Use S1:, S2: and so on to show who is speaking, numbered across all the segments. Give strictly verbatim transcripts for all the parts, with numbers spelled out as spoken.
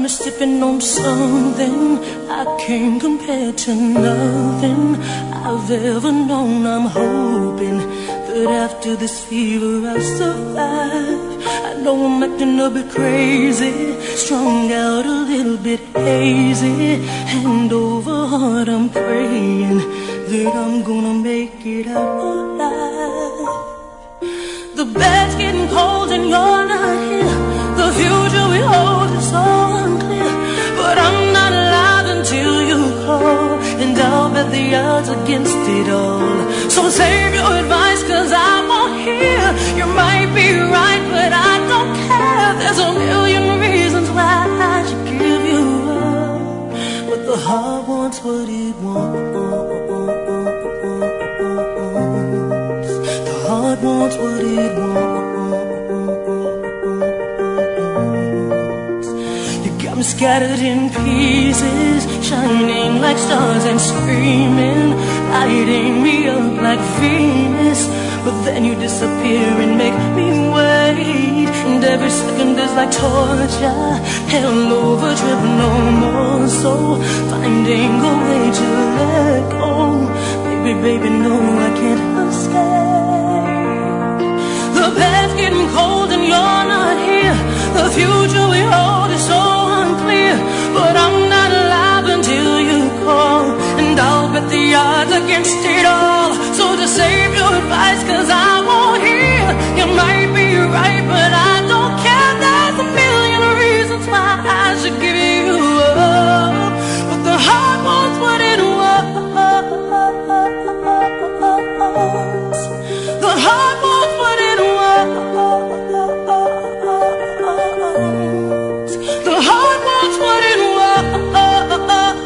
S1: I'm sipping on something I can't compare to nothing I've ever known. I'm hoping that after this fever I'll survive. I know I'm acting a bit crazy, strung out a little bit hazy. Hand over heart, I'm praying that I'm gonna make it out alive. The bed's getting cold and you're not here. The future we hold is so unclear, but I'm not alive until you call, and I'll bet the odds against it all. So save your advice, cause I won't hear. You might be right, but I don't care. There's a million reasons why I should give you up, but the heart wants what it wants. The heart wants what it wants. Scattered in pieces, shining like stars and screaming, lighting me up like Venus. But then you disappear and make me wait, and every second is like torture. Hell over, trip no more. So finding a way to let go. Baby, baby, no, I can't escape. The bed's getting cold and you're not here. The future we hold is so unclear, but I'm not alive until you call, and I'll bet the odds against it all. So just save your advice, cause I won't hear. You might be right, but I don't care. There's a million reasons why I should give you up, but the heart wants what it wants. The heart wants what it wants. The heart wants what it wants.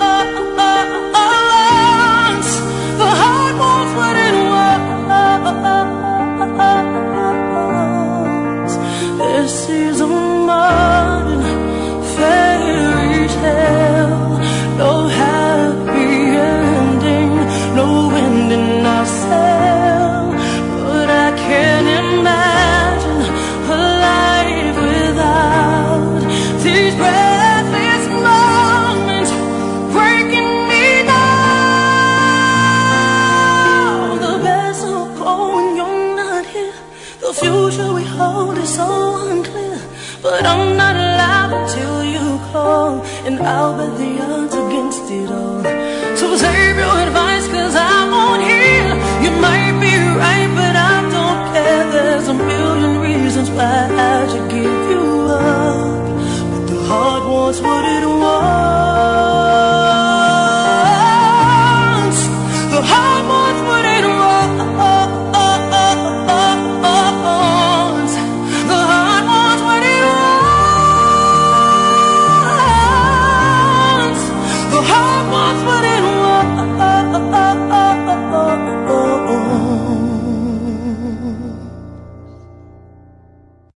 S1: The heart wants what it wants. This is a modern fairy tale. No happy ending, no wind in our sail. But I can't imagine a life without these breathless moments breaking me down. The bed's so cold when you're not here. The future we hold is so unclear, but I'm not alive until you call, and I'll bet the odds against it all.